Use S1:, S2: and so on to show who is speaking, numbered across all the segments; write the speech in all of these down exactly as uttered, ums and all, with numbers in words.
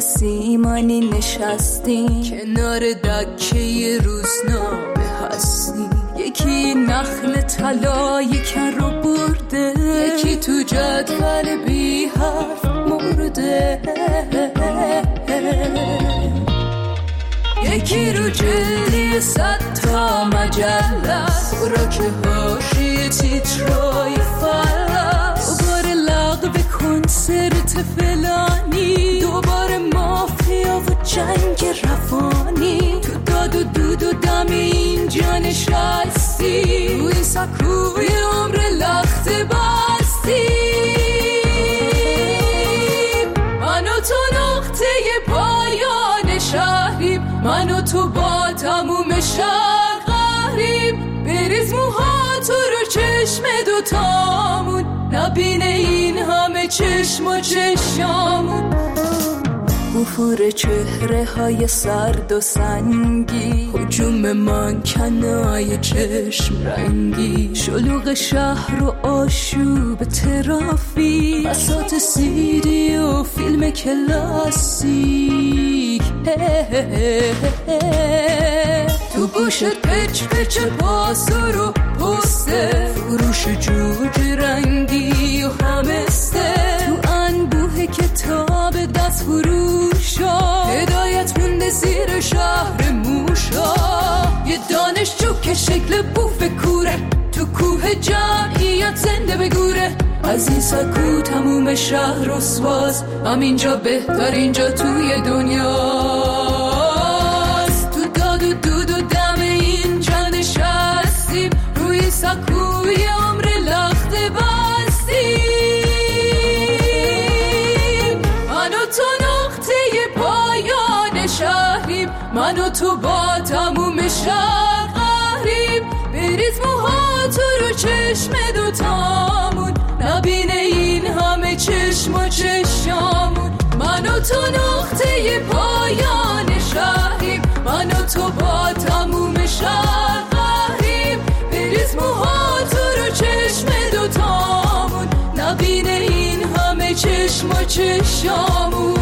S1: سیمانی نشستیم، کنار دکه روزنامه هستیم. یکی نخل طلا یکن رو برده، یکی تو جدول بی حرف مرده، یکی رو جلدی صد تا مجله، خوراک حاشیه تیترای فلس. دوباره لغو کنسرت فلانی، دوباره مافیا و جنگ روانی. تو داد و دود و دم اینجا نشستی، تو این سکوی عمر لخت بستی. من و تو نقطه پایان شهریم، من و تو با تموم شهر قهریم. بریز موها تو رو چشم دوتامون، نبینه این همه چشم و چشامون. افور چهره های سرد و سنگی، هجوم منکنای چشم رنگی. شلوغ شهر و آشوب ترافیک، بساط سیدی و فیلم کلاسیک. تو گوشت پچ پچ پاسور و پسته، فروش جوجه رنگی و همسته. تو انبوه کتاب دست فروشا، هدایت مونده زیر شهر موشا. یه دانشجو که شکل بوف کوره، تو کوه جمعیت زنده بگوره. از این سکو تموم شهر رسواست، همینجا بهتر اینجا توی دنیاست. تو داد و دود و دم اینجا نشستیم، روی سکوی عمر لخت بستیم. من و تو نقطه پایان شهریم، من و تو با تموم شهر قهریم. بریز موها تو رو چشم دوتامون، نبینه این همه چشم و چشامون. من و تو نقطه پایان شهریم، من و تو با تموم شهر قهریم. بریز موها تو رو چشم دوتامون، نبینه این همه چشم و چشامون.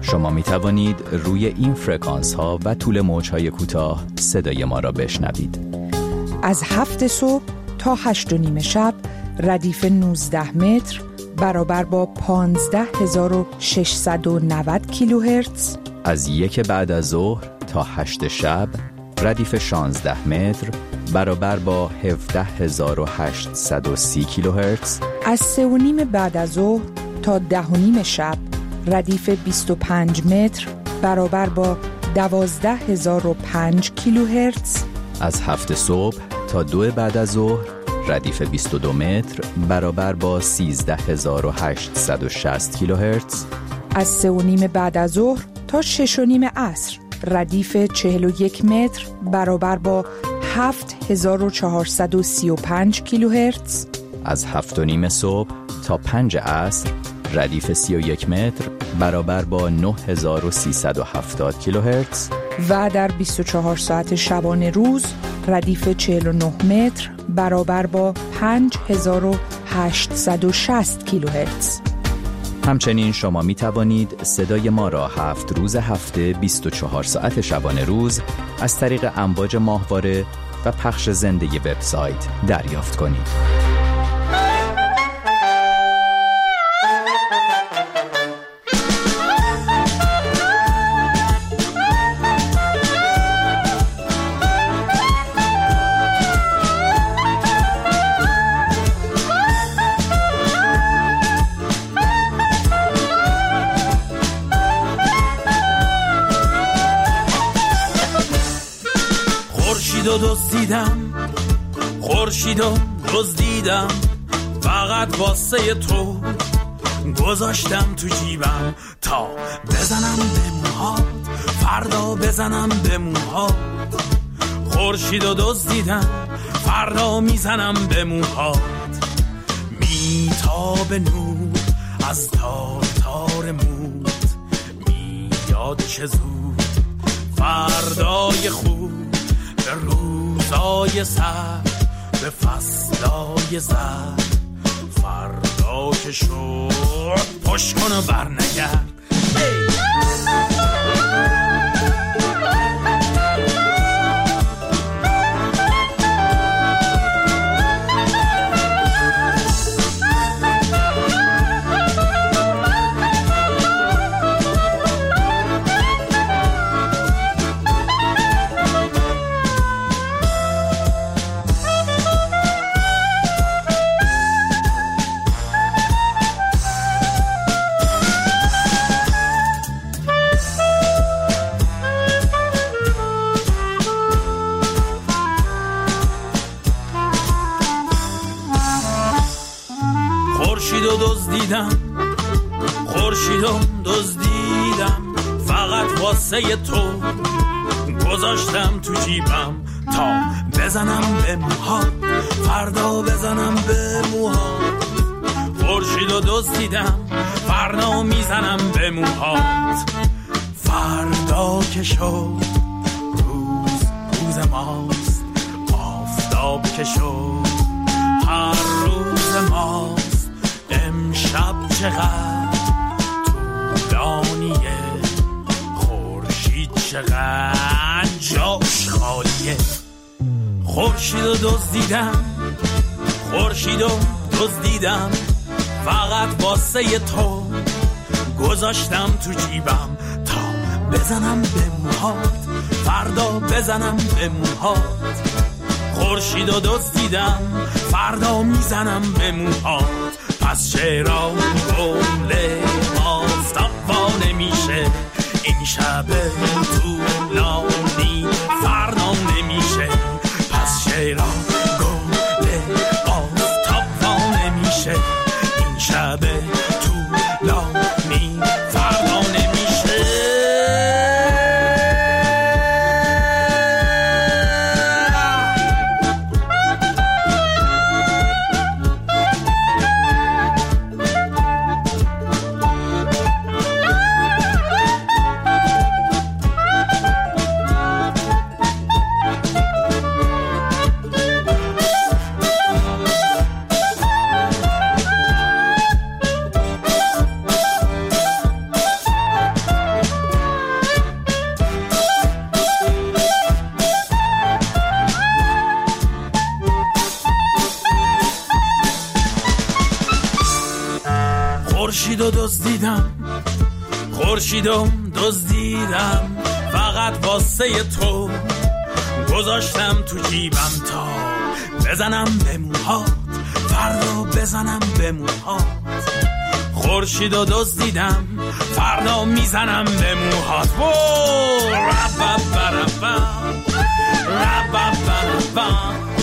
S2: شما می توانید روی این فرکانس ها و طول موج های کوتاه صدای ما را بشنوید.
S3: از هفت صبح تا هشت و نیم شب ردیف نوزده متر برابر با پانزده هزار و ششصد و نود کیلوهرتز.
S2: از یک بعد از ظهر تا هشت شب ردیف شانزده متر برابر با هفده هزار و هشتصد و سی کیلوهرتز.
S3: از سه و نیم بعد از ظهر تا ده و نیم شب ردیف بیست و پنج متر برابر با دوازده هزار و پنج کیلوهرتز.
S2: از هفت صبح تا دو بعد از ظهر ردیف بیست و دو متر برابر با سیزده هزار و هشتصد و شصت کیلوهرتز.
S3: از سه و نیم بعد از ظهر تا شش و نیم عصر ردیف چهل و یک متر برابر با هفت هزار و چهارصد و سی و پنج کیلوهرتز.
S2: از هفت و نیم صبح تا پنج عصر ردیف سی و یک متر برابر با نه هزار و سیصد و هفتاد کیلوهرتز.
S3: و در بیست و چهار ساعت شبانه روز ردیف چهل و نه متر برابر با پنج هزار و هشتصد و شصت کیلوهرتز.
S2: همچنین شما می توانید صدای ما را هفت روز هفته بیست و چهار ساعت شبانه روز از طریق امواج ماهواره و پخش زنده وبسایت دریافت کنید.
S4: خورشیدو دزدیدم خورشیدو دزدیدم فقط واسه تو گذاشتم تو جیبم تا بزنم به موهات فردا بزنم به موهات. خورشیدو دزدیدم فردا میزنم به موهات. میتاب نور از تار تار موت میاد چه زود فردای خوب به روزای سر به فصلای زر. فردا که شد پشت کن و برنگرد. خورشیدو دزدیدم خورشیدو دزدیدم فقط واسه تو گذاشتم تو جیبم تا بزنم به موهات فردا بزنم به موهات. خورشیدو دزدیدم فردا میزنم به موهات. فردا که شد روز روز ماست آفتاب که شد هر روز ماست. امشب چقدر طولانیه خورشید چقدر جاش خالیه. خورشیدو دزدیدم خورشیدو دزدیدم فقط واسه تو گذاشتم تو جیبم تا بزنم به موهات فردا بزنم به موهات. خورشیدو دزدیدم فردا میزنم به موهات. پس چرا گل آفتاب وا نمیشه این شب طولانی فردا نمیشه. پس چرا گل آفتاب وا نمیشه این شب طولانی فردا نمیشه. خورشیدو دزدیدم خورشیدو دزدیدم فقط واسه تو گذاشتم تو جیبم تا بزنم به موهات فردا بزنم به موهات خورشیدو دزدیدم فردا میزنم به موهات وو ربا بربا ربا بربا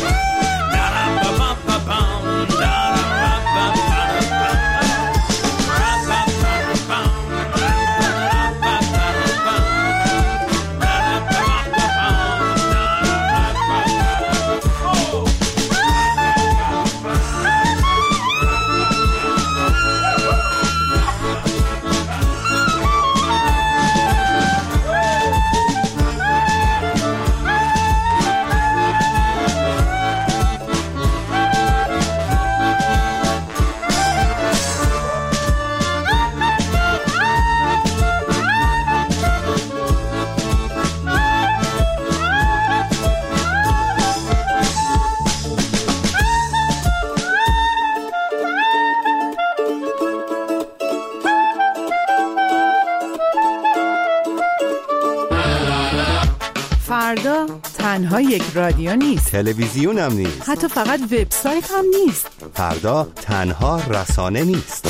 S3: فردا تنها یک رادیو نیست،
S5: تلویزیون هم نیست،
S3: حتی فقط وبسایت هم نیست.
S5: فردا تنها رسانه نیست.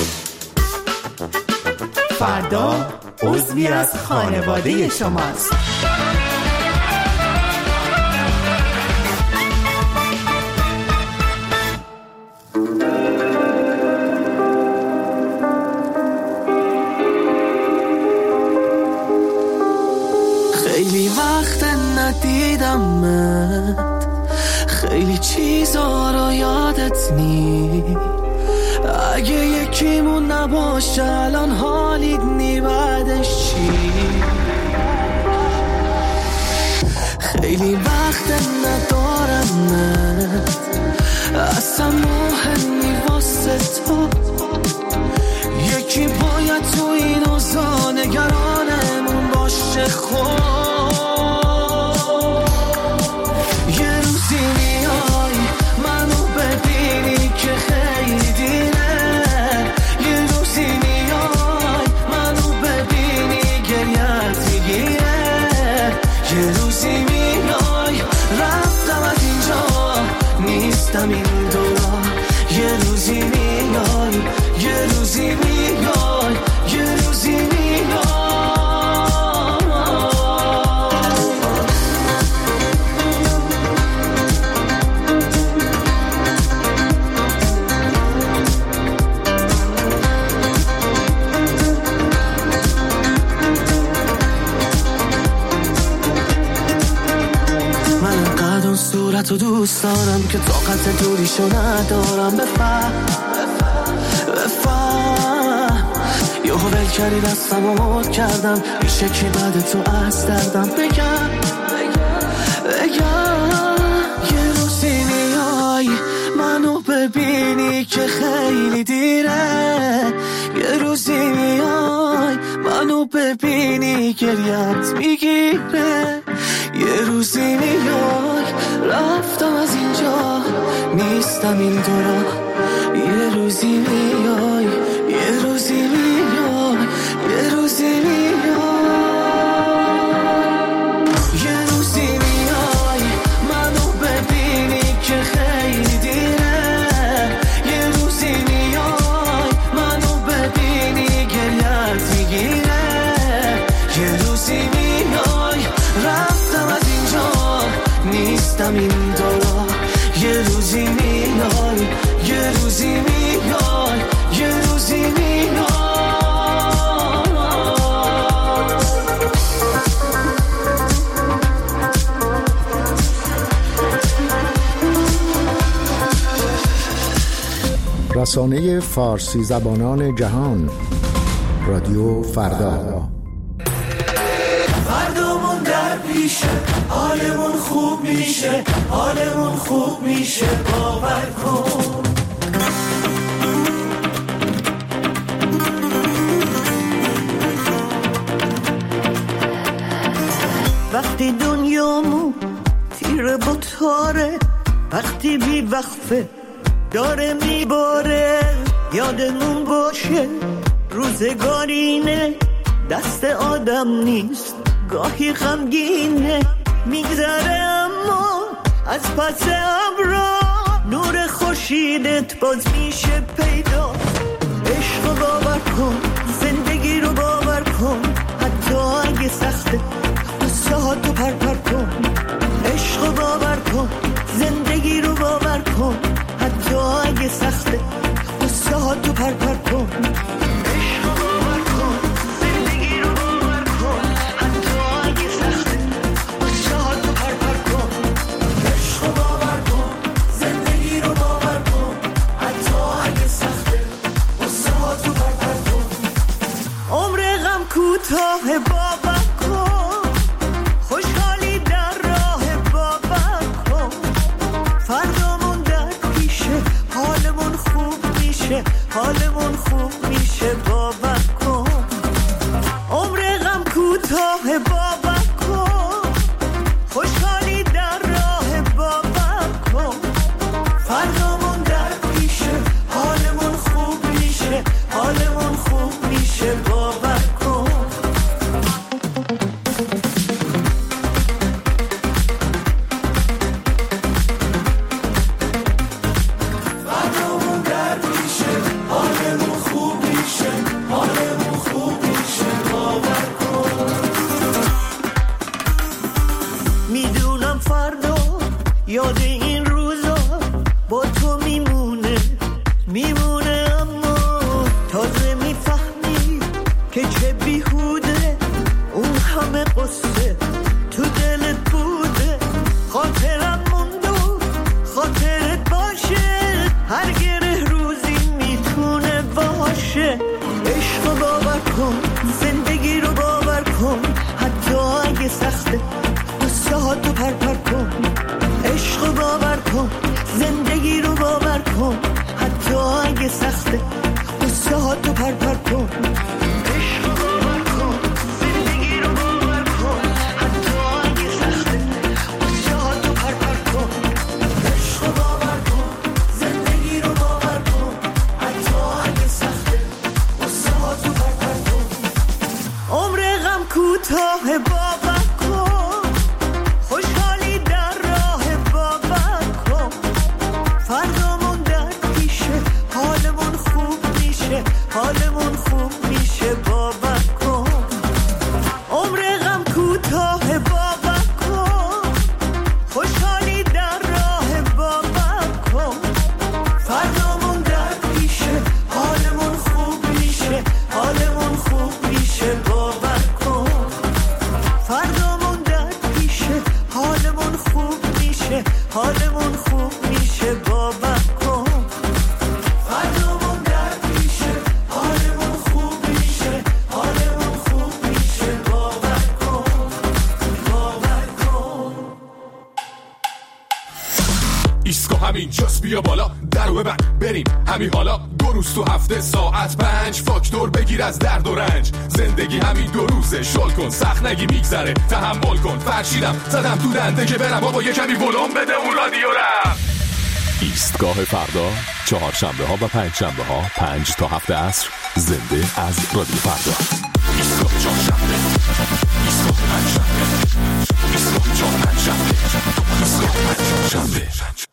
S3: فردا عضوی از خانواده شماست.
S6: خیلی وقت ندیدمت، خیلی چیزا رو یادت نی. اگه یکیمون نباشه الان حالیت نی بعدش چی؟ خیلی وقت ندارمت، اصلا مهمی واسه تو. یکی باید تو این روزا نگرانمون باشه. خود یه روزی میای منو ببینی که خیلی دیره. یه روزی میای منو ببینی گریت میگیره. یه روزی میای رفتم از اینجا نیستم این دورا. یه روزی میای یه روزی میای یه روزی میای. صورتو دوست دارم که طاقت دوریشو ندارم. بفهم بفهم یهو ول کردی دستمو مد کردم. میشه که بعد تو از دردم بگم بگم. یه روزی میای منو ببینی که خیلی دیره. یه روزی میای منو ببینی گریت میگیره. یه روزی میای رفتم از اینجا نیستم این دورا. یه روزی میای یه روزی میای یه روزی میای. یه روزی میای منو ببینی که خیلی دیره. یه روزی میای منو ببینی گریت میگیره. یه روزی میای رفتم از اینجا نیستم این دورا. یه روزی میای یه روزی میای یه روزی میای.
S7: رسانه فارسی زبانان جهان، رادیو فردا.
S6: فردامون در پیشه، حالمون خوب میشه، حالمون خوب میشه، باور کن. وقتی دنیامون تیره با تاره، وقتی بی وقفه داره میباره، یادمون باشه روزگارینه دست آدم نیست، گاهی غمگینه میگذره اما از پس ابرا نور خورشیدت باز میشه پیدا. عشق رو باور کن، زندگی رو باور کن، حتی اگه سخته قصه ها تو پر پر کن. عشق رو باور کن، زندگی رو باور کن، حتی اگه سخته قصه ها تو پر پر کن. عشق رو باور کن، زندگی رو باور کن، حتی اگه سخته قصه ها تو پر پر کن. عشق رو باور کن، زندگی رو باور کن، حتی اگه سخته قصه ها تو پر پر کن. عمر غم کوتاه باور کن، خوشحالی در راه باور کن. فردامون در پیشه، حالمون خوب میشه، حالمون خوب میشه باور کن. عمر غم کوتاه باور کن، خوشحالی در راه باور کن. فردامون در پیشه، حالمون خوب میشه، حالمون خوب میشه باور کن. فردامون در پیشه، حالمون خوب میشه، حالمون خوب میشه باور کن. میدونم فردا یاد این روزا با تو میمونه میمونه، اما تازه میفهمی که چه بیهوده اون همه قصه تو دلت بوده. خاطرم مونده و خاطرت باشه، هر گره روزی میتونه باشه. عشق رو باور کن، زندگی رو باور کن، حتی اگه سخته قصه ها تو پر پر کن. عشق رو باور کن، زندگی رو باور کن، حتی اگه سخته قصه ها تو پر پر کن. عشق رو باور کن، زندگی رو باور کن، حتی اگه سخته قصه ها تو پر پر کن. عشق رو باور کن، زندگی رو باور کن، حتی اگه سخته قصه ها تو پر پر کن. عمر غم کوتاه باور کن، خوشحالی در راه باور کن. فردامون در پیشه، حالمون خوب میشه، حالمون خوب میشه باور کن. عمر غم کوتاه باور کن، خوشحالی در راه باور کن. فردامون در پیشه، حالمون خوب میشه، حالمون خوب میشه باور کن. فردامون در پیشه، حالمون خوب میشه، حالمون خوب میشه باور کن. فردامون در پیشه، حالمون خوب میشه، حالمون خوب میشه باور کن، باور کن.
S8: ایسکو همین جاست، بیا بالا درو ببند بریم همین حالا. دو روز تو هفته ساعت پنج، فاکتور بگیر از درد و رنج. زندگی همین دو روزه، شل کن سخت نگی میگذره، تحمل کن. فرشیدم زدم تو دنده که برم بابا یه کمی ولوم بده اون رادیو رم.
S9: ایستگاه فردا، چهارشنبه ها و پنج شنبه ها پنج تا هفت عصر، زنده از رادیو فردا.
S8: ایستگاه چهارشنبه، ایستگاه پنجشنبه، ایستگاه چهارشنبه، ایستگاه پنجشنبه.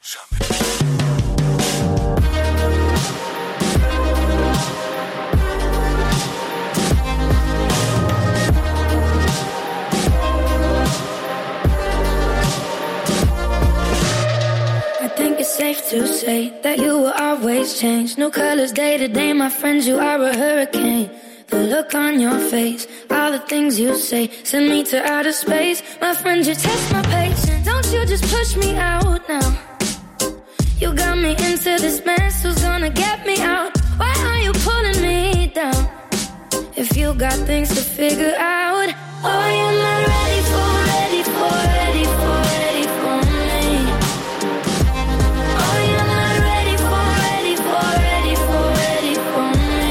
S10: Safe to say that you will always change. No colors day to day, my friends, you are a hurricane. The look on your face, all the things you say, send me to outer space. My friends, you test my patience. Don't you just push me out now. You got me into this mess, who's gonna get me out? Why are you pulling me down? If you got things to figure out. Oh, you're not ready for, ready for, ready for, ready for me. Oh, you're not ready for, ready for, ready for, ready for me.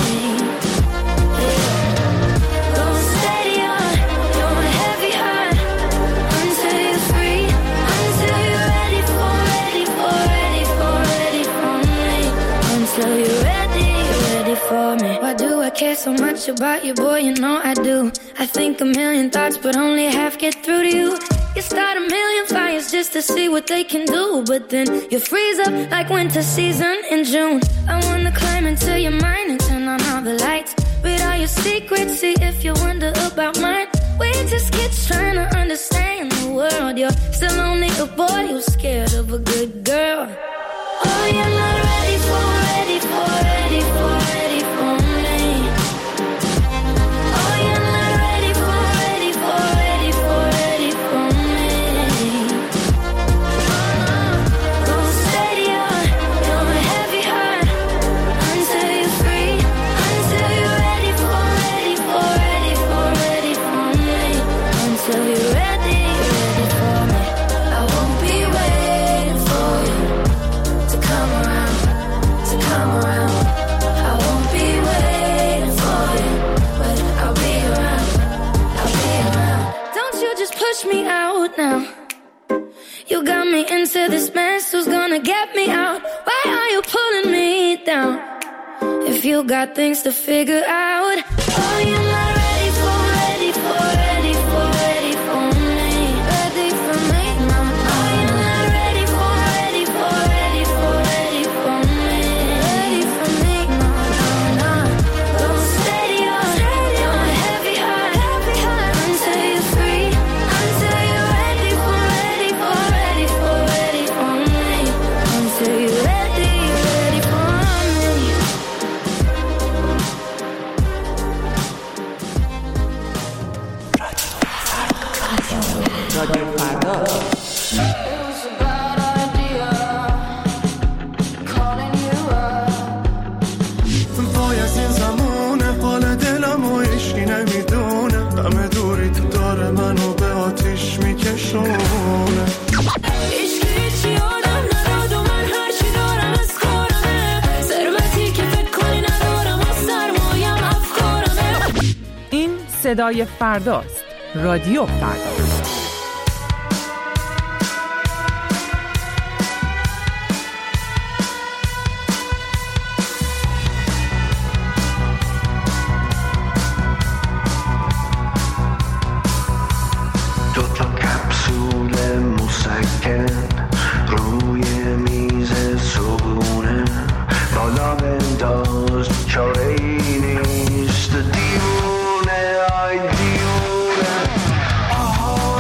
S10: Yeah. Going steady on, going heavy on, until you're free, until you're ready for, ready for, ready for, ready for me. Until you're ready, ready for me. Why do I care so much about you, boy, you know I do. I think a million thoughts, but only half get through to you. You start a million fires just to see what they can do, but then you freeze up like winter season in June. I wanna climb into your mind and turn on all the lights, read all your secrets, see if you wonder about mine. We're just kids trying to understand the world. You're still only a boy who's scared of a good girl. Oh, you're not ready for, ready for, ready for, ready for me. Oh, you're not ready for, ready for, ready for, ready for me. Go steady on your heavy heart until you're free, until you're ready for, ready for, ready for, ready for me. Until you're ready, ready for me. I won't be waiting for you to come around, to come around. I won't be waiting for you, but I'll be around, I'll be around. Don't you just push me out now. You got me into this mess, who's gonna get me out? Why are you pulling me down? If you got things to figure out. Oh, you're not ready for, ready for, ready for, ready for me. Ready for me, no. Oh, you're not ready for, ready for, ready for, ready for me. Ready for me, no, no, no. Go steady on your heavy heart, heavy heart until you're free, until you're ready for, ready for, ready for, ready for me. Until you're ready, ready for me.
S3: رادیو فردا.
S6: وای از این زمونه حال دلم و عشقی نمیدونه، همه دوری تو داره منو به آتیش میکشونه.
S1: عشقی هیچی آدم نداد و من هرچی دارم از کارمه، ثروتی که فکر کنی ندارم و سرمایم افکارمه.
S3: این صدای فرداست. رادیو فردا.
S6: روی میز صبحونه بالا بنداز چاره ای نیست دیوونه آی دیوونه آها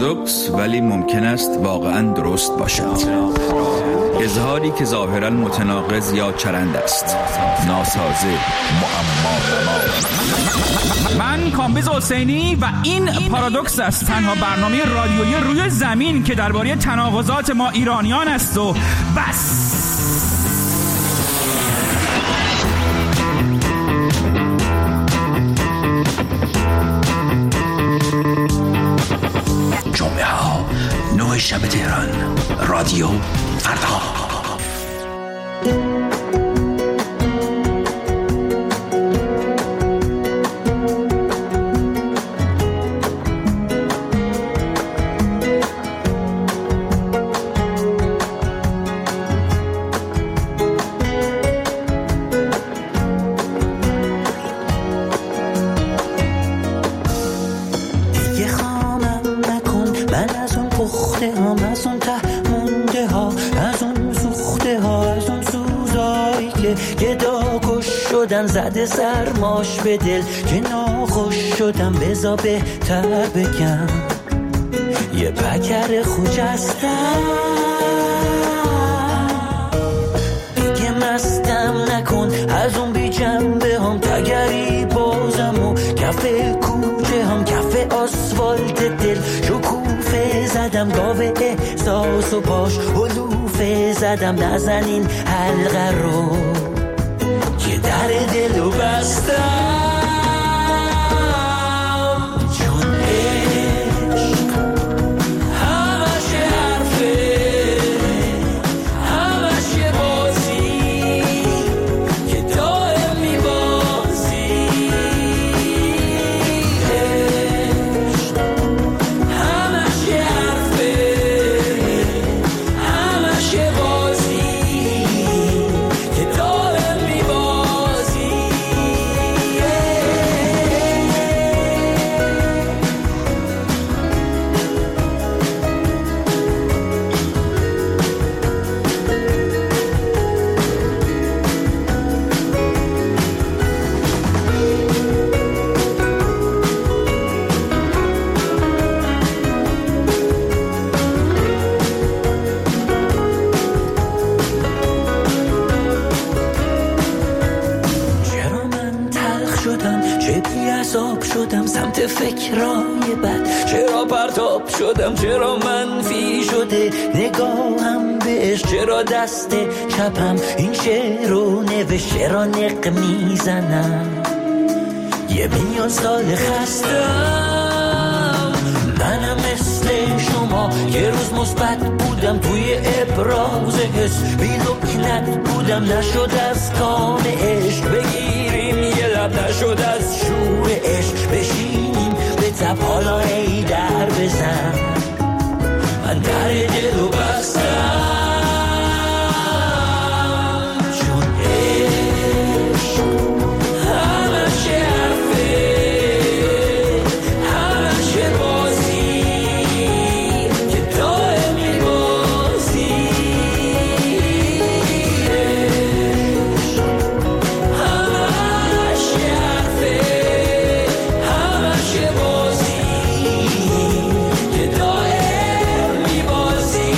S11: پارادوکس ولی ممکن است واقعا درست باشد. اظهاری که ظاهرا متناقض یا چرند است. ناسازه، معما.
S12: من کامبیز حسینی و این پارادوکس است، تنها برنامه رادیویی روی زمین که درباره تناقضات ما ایرانیان است و بس.
S13: جمعه ها نه شب تهران، رادیو فردا.
S6: زده سرماش به دل که ناخوش شدم، بزا بهتر بگم یه پکر خوجستم. دیگه مستم نکن از اون بی جنبه هم، تگری بازم و کف کوچه هم، کف آسفالت دل شکوفه زدم، گاوه احساس و پاش حلوفه زدم. نزنین حلقه رو که در دلو بستم، چون عشق همش حرفه، همش یه بازی که دائم میبازی. عشق همش یه حرفه، همش یه بازی که دائم شدم سمت فکرای بد، چرا پرتاب شدم، چرا منفی شده نگاهم بهش، چرا دست چپم این شعر رو نوشت، چرا نق میزنم یه میلیون سال خستم. منم مثل شما یه روز مثبت بودم توی ابراز حس، بی لکنت بودم نشد از کام عشق بگیریم یه لب، نشد از شور عشق بشینیم به تب، حالا ای در بزن من در دلو بستم، چون عشق همش حرفه، همش بازی که دائم میبازی. عشق همش حرفه، همش بازی که دائم میبازی.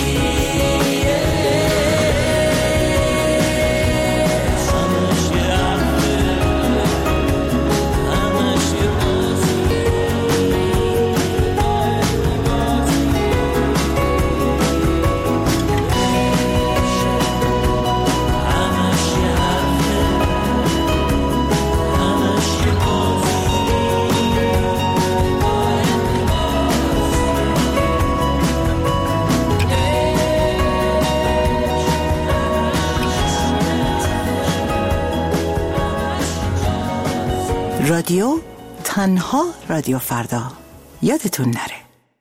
S14: رادیو تنها رادیو فردا، یادتون نره.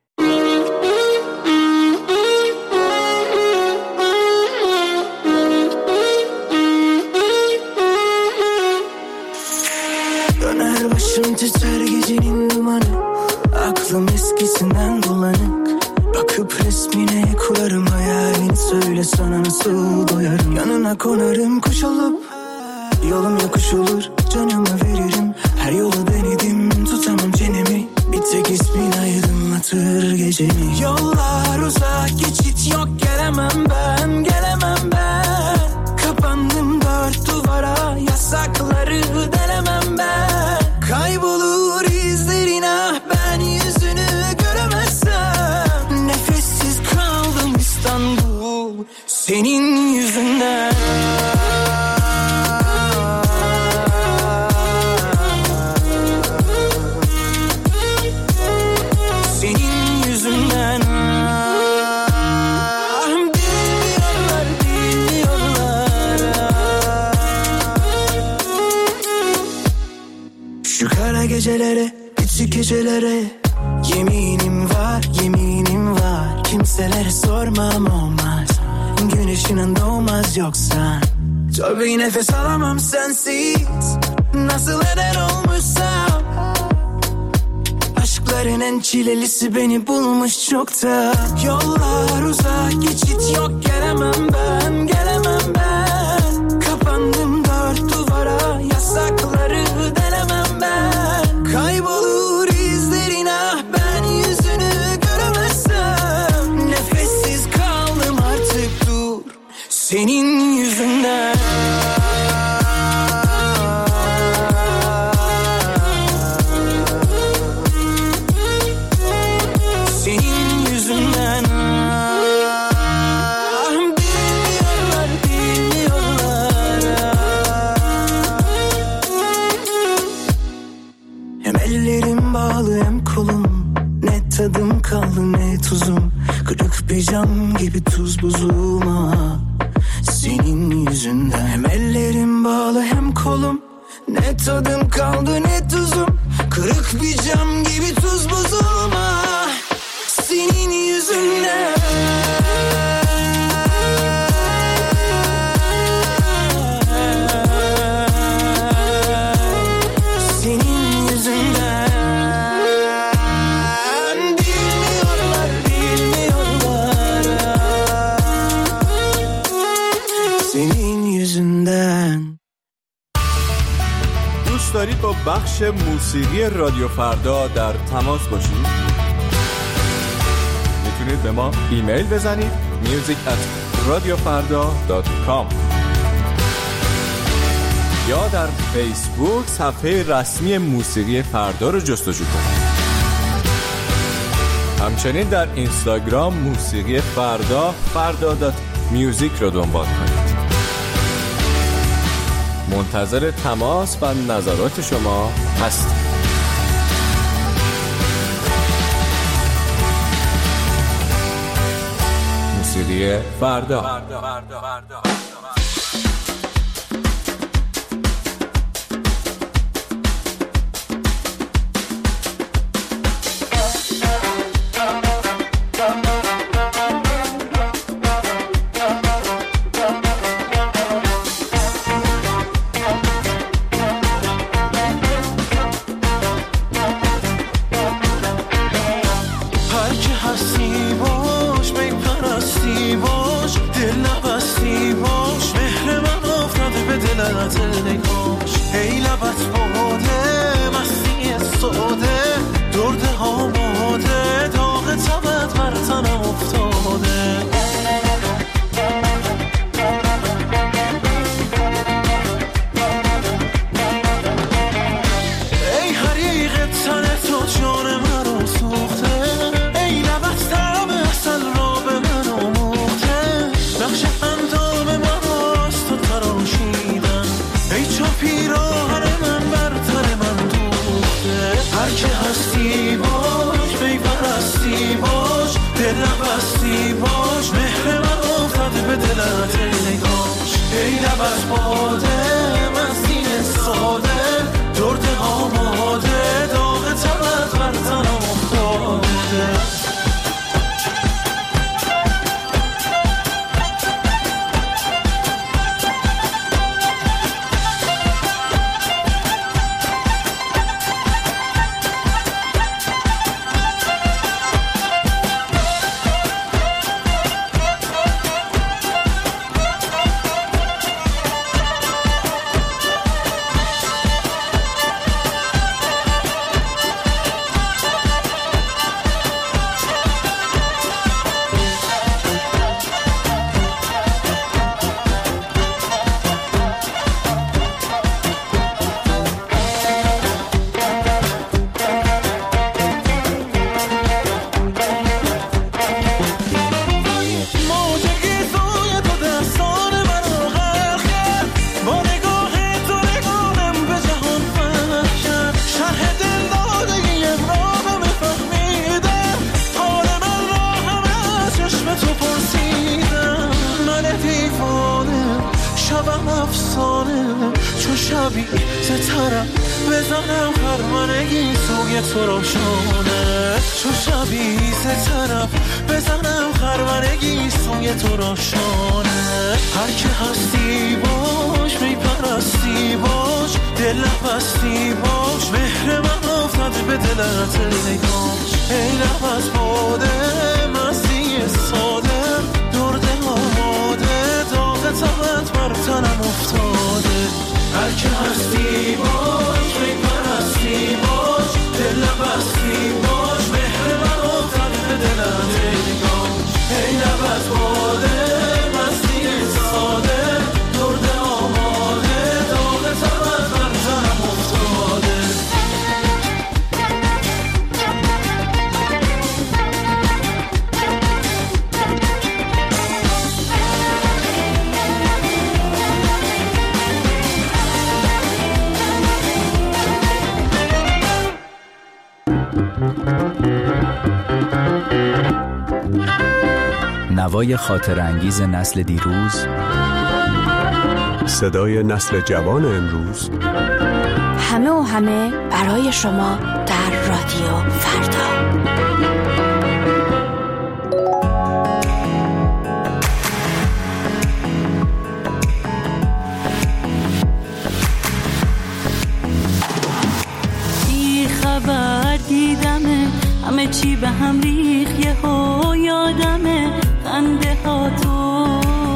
S15: Döner başım titrer gecenin dumanı, aklım eskisinden bulanık. Bakıp resmine kurarım hayalini, söyle sana nasıl doyarım. Yanına konarım kuş olup, yolum yokuş olur, canımı veririm. Her yolu denedim, tutamam çenemi. Bir tek ismin aydınlatır gecemi. Yollar uzak, geçit yok, gelemem ben, gelemem ben. Kapandım dört duvara, yasakları delemem ben. Kaybolur izlerin, ah ben yüzünü göremezsem. Nefessiz kaldım İstanbul senin yüzünden. Gecelere, küçük gecelere yeminim var, yeminim var. Kimselere sormam olmaz, güneşinin doğmaz yoksa. Tabii nefes alamam sensiz, nasıl eder olmuşsam. Aşkların en çilelisi beni bulmuş çokta. Yollar uzak, geçit yok, gelemem ben, gelemem ben. Kapandım dört duvara, yasakları delemem ben. Kaybolur izlerin, ah ben yüzünü göremezsem. Nefessiz kaldım artık, dur senin yüzünden. Senin yüzünden. Bilmiyorlar, bilmiyorlar. Hem ellerim bağlı hem kolum, ne tadım kaldı ne tuzum. Kırık bir cam gibi tuz buzum ah, senin yüzünden. Hem ellerim bağlı hem kolum, ne tadım kaldı ne tuzum. Kırık bir cam gibi tuz buzum ah, senin yüzünden.
S16: دوست دارید با بخش موسیقی رادیو فردا در تماس باشید؟ میتونید به ما ایمیل بزنید music at radiofarda dot com یا در فیسبوک صفحه رسمی موسیقی فردا رو جستجو کنید. همچنین در اینستاگرام موسیقی فردا فردا دات میوزیک رو دنبال کنید. منتظر تماس و نظرات شما هستم. موسیقی فردا.
S17: افسانه چو شبی سترم بزنم خرمنگی سوی تو روشانه چو شبی سترم بزنم خرمنگی سوی تو روشانه هر که هستی باش میپرستی باش دل بستی باش مهر من افتاد به دلت نگاش ای لب از باده مستی ساده درد آماده داغ تبت بر تنم افتاده هر که هستی باش میپرستی باش دل بستی باش مهر من افتاد به دلت نگاش ای لب از باده مستی ساده درد آماده داغ تبت بر تنم افتاده
S2: نوای خاطر انگیز نسل دیروز،
S5: صدای نسل جوان امروز،
S18: همه و همه برای شما در رادیو فردا.
S19: بی خبر دیدمه همه چی به هم ریخ یه ها یادمه خنده ها تو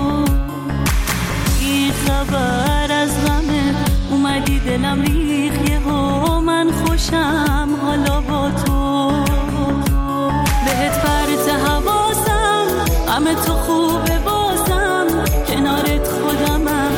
S19: بی خبر از غمه اومدی دلم ریخ یه ها من خوشم حالا با تو بهت پرت حواسم غم تو خوبه بازم کنارت خودمم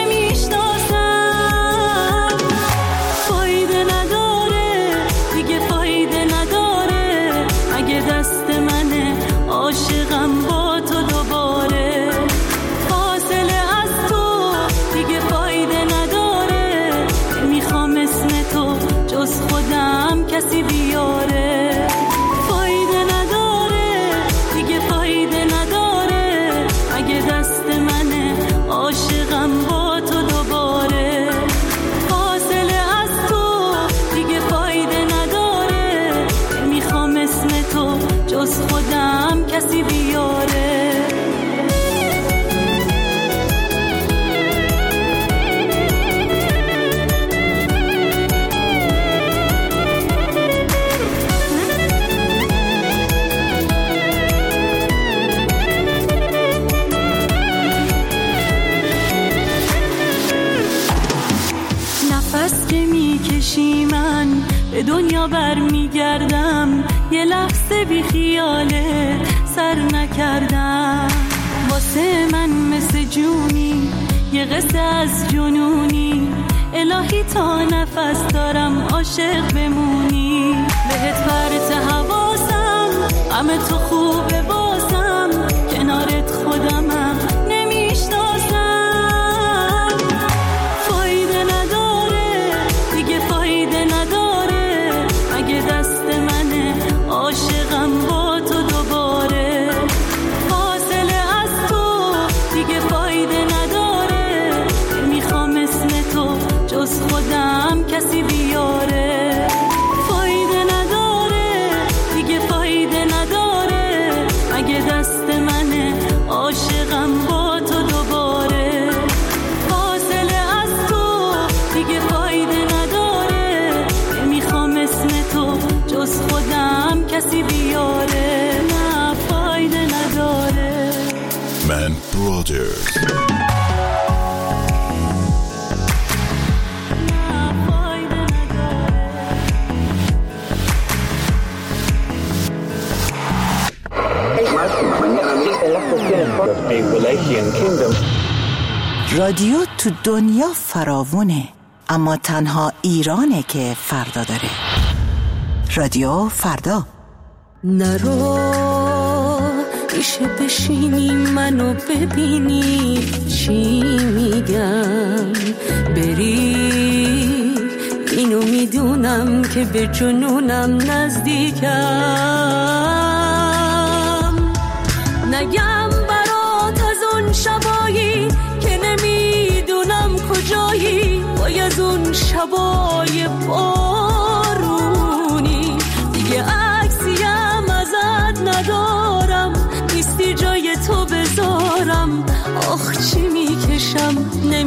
S19: نمیشناسم فایده نداره دیگه فایده نداره اگه دست منه عاشقم با تو دوباره فاصله از تو دیگه فایده نداره میخوام اسم تو جز خودم کسی بیاره فایده نداره دیگه فایده نداره اگه دست منه عاشقم با تو دوباره فاصله از تو دیگه فایده نداره میخوام اسم تو جز خودم کسی بیاره نفس که میکشی من به دنیا برمیگردم یه لحظه بی خیاله سر نکردم واسه من مثل جونی یه قصه از جنونی الهی تا نفس دارم عاشق بمونی بهت پرت حواسم غم تو خوبه بازم کنارت خودمم نمیشناسم فایده نداره دیگه فایده نداره اگه دست منه عاشقم با تو دوباره فاصله از تو دیگه فایده نداره میخوام اسم تو جز خودم کسی بیاره فایده نداره دیگه فایده نداره اگه دست منه عاشقم با تو دوباره فاصله از تو دیگه فایده نداره میخوام اسم تو جز خودم کسی بیاره نه فایده نداره
S9: من برادرز
S14: رادیو تو دنیا فراوونه اما تنها ایرانه که فردا داره. رادیو فردا.
S1: نرو میشه بشینی منو ببینی چی میگم بری اینو میدونم که به جنونم نزدیکم نگم برات از اون شبایی که نمیدونم
S19: شبای بارونی، دیگه عکسیم ازت ندارم، نیستی جای تو بذارم، آخ چی میکشم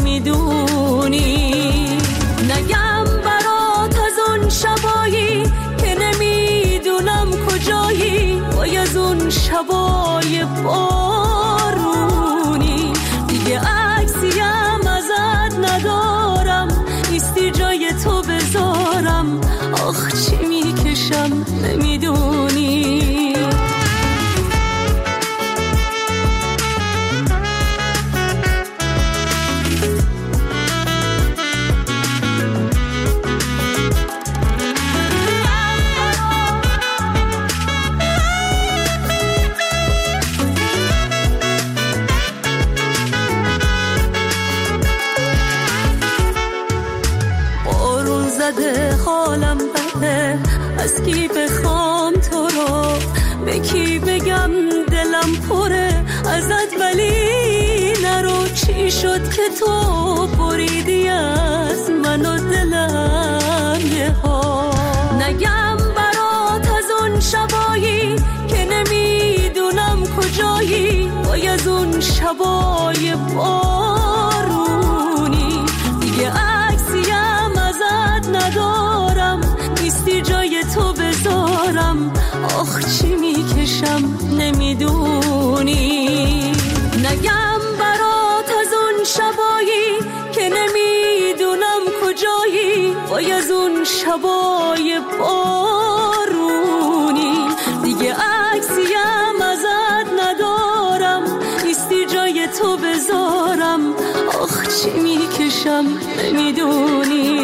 S19: نمیدونی. نگم برات از اون شبایی که نمیدونم کجایی، وای از اون شبای بارونی، دیگه عکسیم ازت ندارم، نیستی جای تو بذارم، آخ چی میکشم نمیدونی. حالم بده، از کی بخوام تو رو، به کی بگم دلم پره ازت، ولی نرو. چی شد که تو بریدی از من و دلم یه ها؟ نگم برات از اون شبایی که نمیدونم کجایی، وای از اون شبای بارونی، دیگه عکسیم ازت ندارم، نیستی جای تو بذارم، آخ چی میکشم نمیدونی. نگم برات از اون شبایی که نمیدونم کجایی، وای از اون شبای بارونی، دیگه عکسیم ازت ندارم، نیستی جای تو بذارم، آخ چی میکشم نمیدونی.